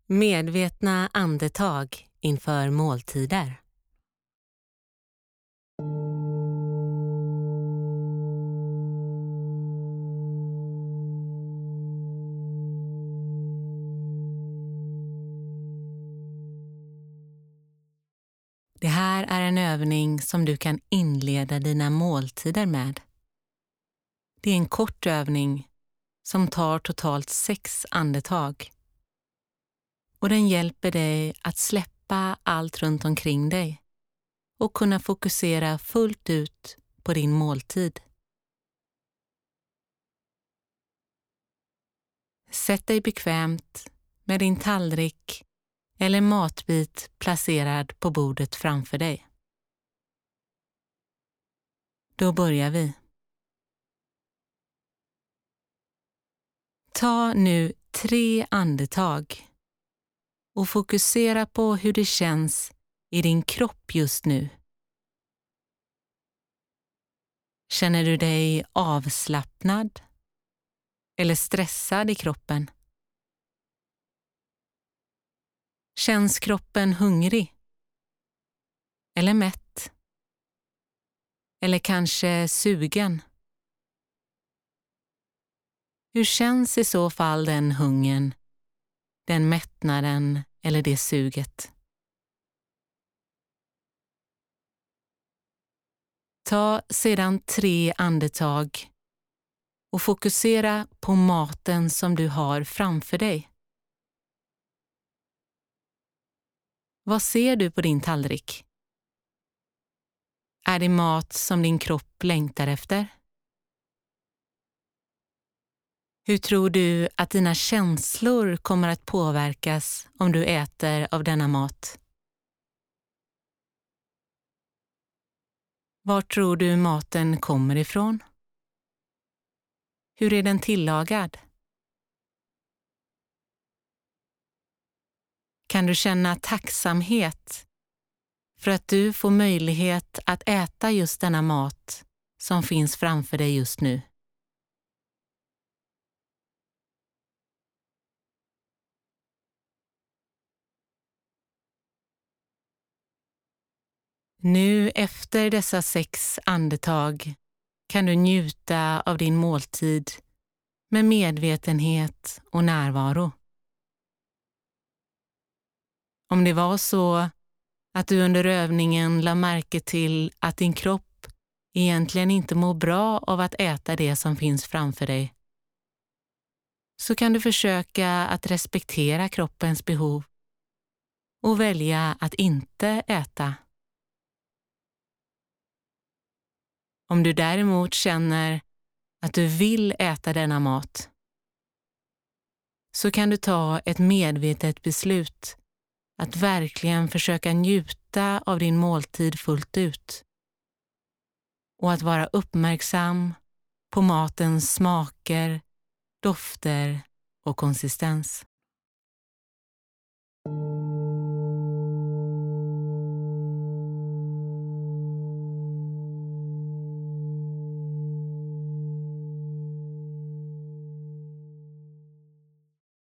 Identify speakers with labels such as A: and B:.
A: Medvetna andetag inför måltider. Det här är en övning som du kan inleda dina måltider med. Det är en kort övning som tar totalt 6 andetag. Och den hjälper dig att släppa allt runt omkring dig och kunna fokusera fullt ut på din måltid. Sätt dig bekvämt med din tallrik eller matbit placerad på bordet framför dig. Då börjar vi. Ta nu 3 andetag och fokusera på hur det känns i din kropp just nu. Känner du dig avslappnad eller stressad i kroppen? Känns kroppen hungrig? Eller mätt? Eller kanske sugen? Hur känns i så fall den hungern, den mättnaden eller det suget? Ta sedan 3 andetag och fokusera på maten som du har framför dig. Vad ser du på din tallrik? Är det mat som din kropp längtar efter? Hur tror du att dina känslor kommer att påverkas om du äter av denna mat? Var tror du maten kommer ifrån? Hur är den tillagad? Kan du känna tacksamhet för att du får möjlighet att äta just denna mat som finns framför dig just nu? Nu efter dessa 6 andetag kan du njuta av din måltid med medvetenhet och närvaro. Om det var så att du under övningen la märke till att din kropp egentligen inte mår bra av att äta det som finns framför dig, så kan du försöka att respektera kroppens behov och välja att inte äta. Om du däremot känner att du vill äta denna mat, så kan du ta ett medvetet beslut att verkligen försöka njuta av din måltid fullt ut och att vara uppmärksam på matens smaker, dofter och konsistens.